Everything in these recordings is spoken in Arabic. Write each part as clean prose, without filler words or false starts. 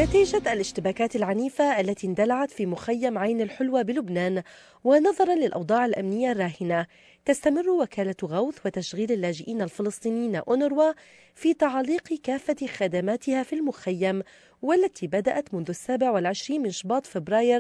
نتيجة الاشتباكات العنيفة التي اندلعت في مخيم عين الحلوة بلبنان ونظرا للأوضاع الأمنية الراهنة، تستمر وكالة غوث وتشغيل اللاجئين الفلسطينيين أونروا في تعليق كافة خدماتها في المخيم، والتي بدأت منذ 27 من شباط فبراير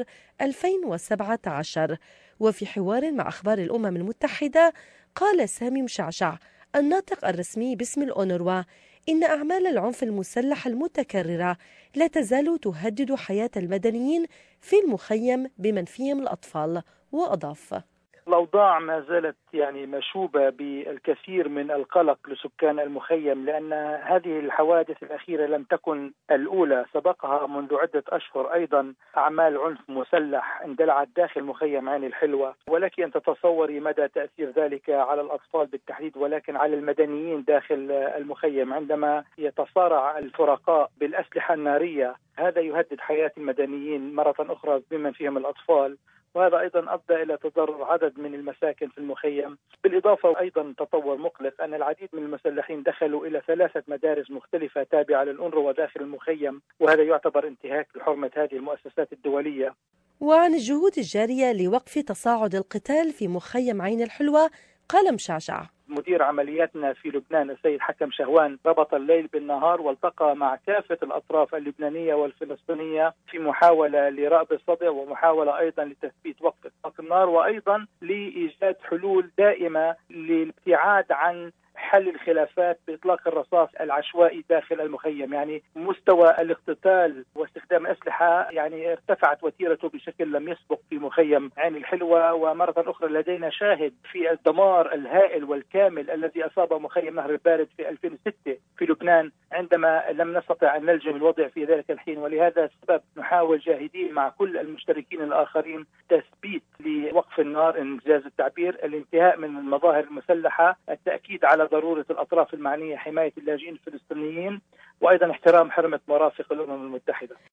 2017. وفي حوار مع أخبار الأمم المتحدة، قال سامي مشعشع الناطق الرسمي باسم الأونروا إن أعمال العنف المسلح المتكررة لا تزال تهدد حياة المدنيين في المخيم بمن فيهم الأطفال. وأضاف: الأوضاع ما زالت مشوبة بالكثير من القلق لسكان المخيم، لأن هذه الحوادث الأخيرة لم تكن الأولى، سبقها منذ عدة أشهر أيضا أعمال عنف مسلح اندلعت داخل مخيم عين الحلوة، ولك أن تتصوري مدى تأثير ذلك على الأطفال بالتحديد، ولكن على المدنيين داخل المخيم عندما يتصارع الفرقاء بالأسلحة النارية. هذا يهدد حياة المدنيين مرة أخرى بمن فيهم الأطفال، وهذا أيضا أدى إلى تضرر عدد من المساكن في المخيم. بالإضافة أيضا تطور مقلق أن العديد من المسلحين دخلوا إلى 3 مدارس مختلفة تابعة للأونروا داخل المخيم، وهذا يعتبر انتهاك لحرمة هذه المؤسسات الدولية. وعن الجهود الجارية لوقف تصاعد القتال في مخيم عين الحلوة، قال مشعشع: مدير عملياتنا في لبنان السيد حكم شهوان ربط الليل بالنهار والتقى مع كافة الأطراف اللبنانية والفلسطينية في محاولة لرأب الصدع ومحاولة أيضا لتثبيت وقف إطلاق النار، وأيضا لإيجاد حلول دائمة للابتعاد عن حل الخلافات بإطلاق الرصاص العشوائي داخل المخيم. مستوى الاقتتال واستخدام الأسلحة ارتفعت وتيرته بشكل لم يسبق في مخيم عين الحلوة. ومرة أخرى لدينا شاهد في الدمار الهائل والكامل الذي أصاب مخيم نهر البارد في 2006 في لبنان، عندما لم نستطع أن نلجم الوضع في ذلك الحين. ولهذا السبب نحاول جاهدين مع كل المشتركين الآخرين تثبيت لوقف النار، إنجاز التعبير، الانتهاء من المظاهر المسلحة، التأكيد على ضرورة الأطراف المعنية حماية اللاجئين الفلسطينيين، وأيضا احترام حرمة مرافق الأمم المتحدة.